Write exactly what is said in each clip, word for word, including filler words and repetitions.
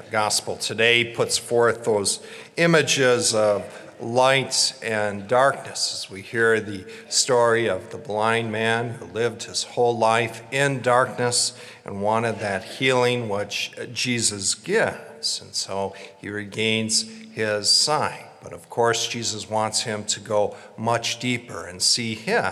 Gospel today puts forth those images of light and darkness as we hear the story of the blind man who lived his whole life in darkness and wanted that healing which Jesus gives. And so he regains his sight. But of course, Jesus wants him to go much deeper and see him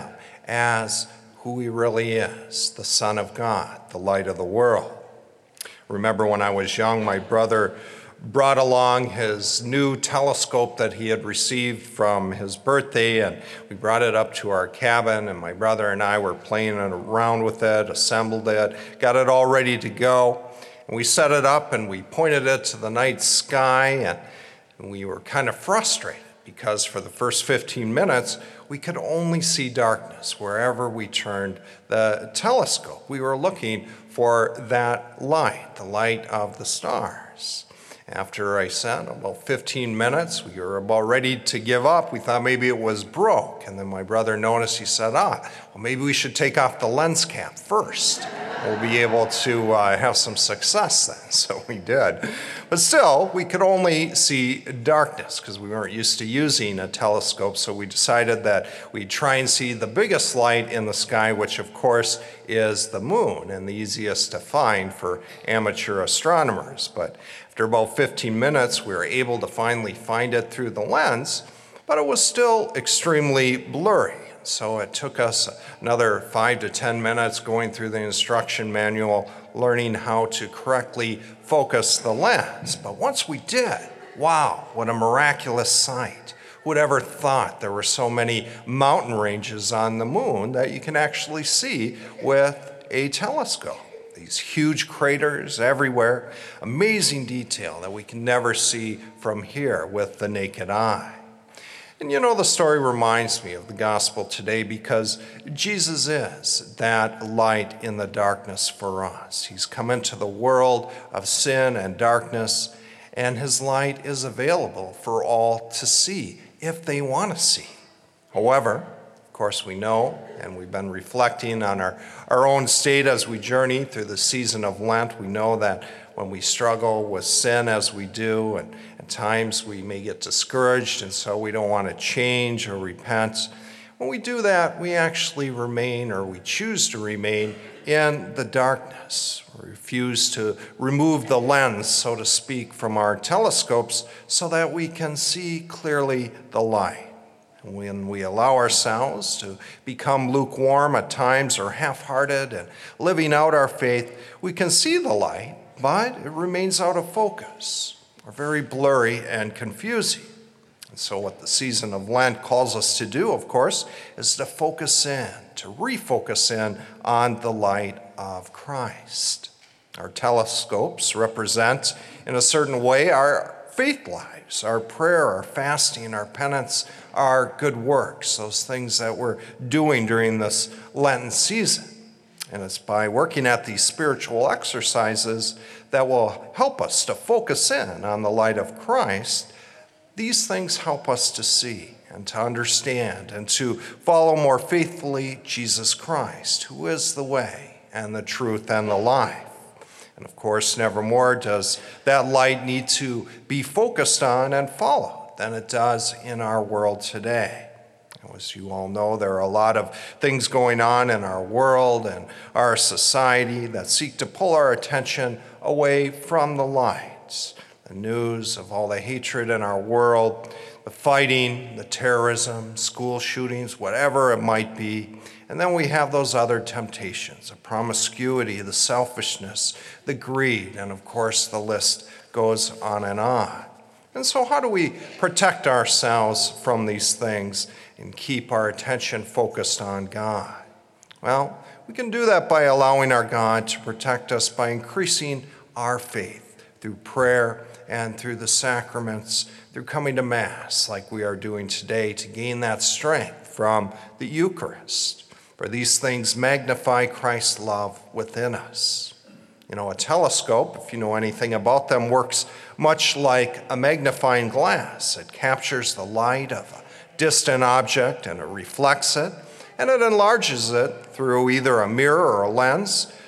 as who he really is, the Son of God, the light of the world. Remember when I was young, my brother brought along his new telescope that he had received from his birthday, and we brought it up to our cabin, and my brother and I were playing around with it, assembled it, got it all ready to go. And we set it up and we pointed it to the night sky, and, and we were kind of frustrated because for the first fifteen minutes, we could only see darkness wherever we turned the telescope. We were looking for that light, the light of the stars. After I said about fifteen minutes, we were about ready to give up. We thought maybe it was broke. And then my brother noticed, he said, ah, well, maybe we should take off the lens cap first. We'll be able to uh, have some success then. So we did. But still, we could only see darkness because we weren't used to using a telescope. So we decided that we'd try and see the biggest light in the sky, which of course is the moon and the easiest to find for amateur astronomers. But after about fifteen minutes, we were able to finally find it through the lens, but it was still extremely blurry. So it took us another five to ten minutes going through the instruction manual, learning how to correctly focus the lens. But once we did, wow, what a miraculous sight. Who would ever thought there were so many mountain ranges on the moon that you can actually see with a telescope? These huge craters everywhere, amazing detail that we can never see from here with the naked eye. And you know, the story reminds me of the gospel today because Jesus is that light in the darkness for us. He's come into the world of sin and darkness, and his light is available for all to see if they want to see. However, of course, we know, and we've been reflecting on our, our own state as we journey through the season of Lent, we know that when we struggle with sin as we do, and at times we may get discouraged, and so we don't want to change or repent. When we do that, we actually remain, or we choose to remain, in the darkness. We refuse to remove the lens, so to speak, from our telescopes so that we can see clearly the light. When we allow ourselves to become lukewarm at times or half-hearted and living out our faith, we can see the light, but it remains out of focus or very blurry and confusing. And so what the season of Lent calls us to do, of course, is to focus in, to refocus in on the light of Christ. Our telescopes represent, in a certain way, our faith lives, our prayer, our fasting, our penance, our good works, those things that we're doing during this Lenten season. And it's by working at these spiritual exercises that will help us to focus in on the light of Christ. These things help us to see and to understand and to follow more faithfully Jesus Christ, who is the way and the truth and the life. And of course, nevermore does that light need to be focused on and followed than it does in our world today. As you all know, there are a lot of things going on in our world and our society that seek to pull our attention away from the light. The news of all the hatred in our world, the fighting, the terrorism, school shootings, whatever it might be. And then we have those other temptations, the promiscuity, the selfishness, the greed, and of course the list goes on and on. And so how do we protect ourselves from these things and keep our attention focused on God? Well, we can do that by allowing our God to protect us by increasing our faith through prayer and through the sacraments, through coming to Mass like we are doing today to gain that strength from the Eucharist. For these things magnify Christ's love within us. You know, a telescope, if you know anything about them, works much like a magnifying glass. It captures the light of a distant object and it reflects it, and it enlarges it through either a mirror or a lens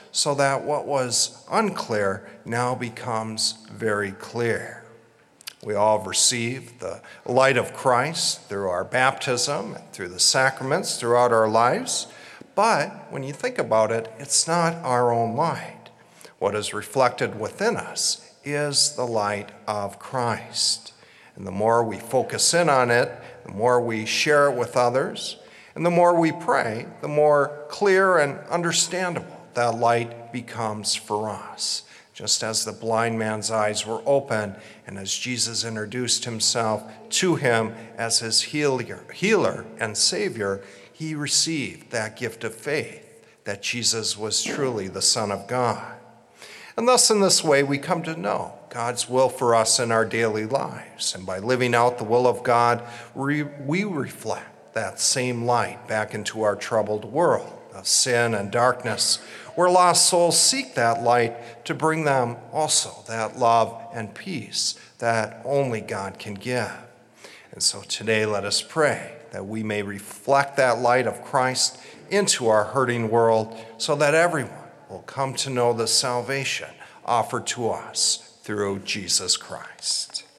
so that what was unclear now becomes very clear. We all have received the light of Christ through our baptism, and through the sacraments throughout our lives. But when you think about it, it's not our own light. What is reflected within us is the light of Christ. And the more we focus in on it, the more we share it with others, and the more we pray, the more clear and understandable that light becomes for us. Just as the blind man's eyes were open, and as Jesus introduced himself to him as his healer, healer and Savior, he received that gift of faith, that Jesus was truly the Son of God. And thus, in this way, we come to know God's will for us in our daily lives. And by living out the will of God, we, we reflect that same light back into our troubled world of sin and darkness, where lost souls seek that light to bring them also that love and peace that only God can give. And so today, let us pray that we may reflect that light of Christ into our hurting world, so that everyone will come to know the salvation offered to us through Jesus Christ.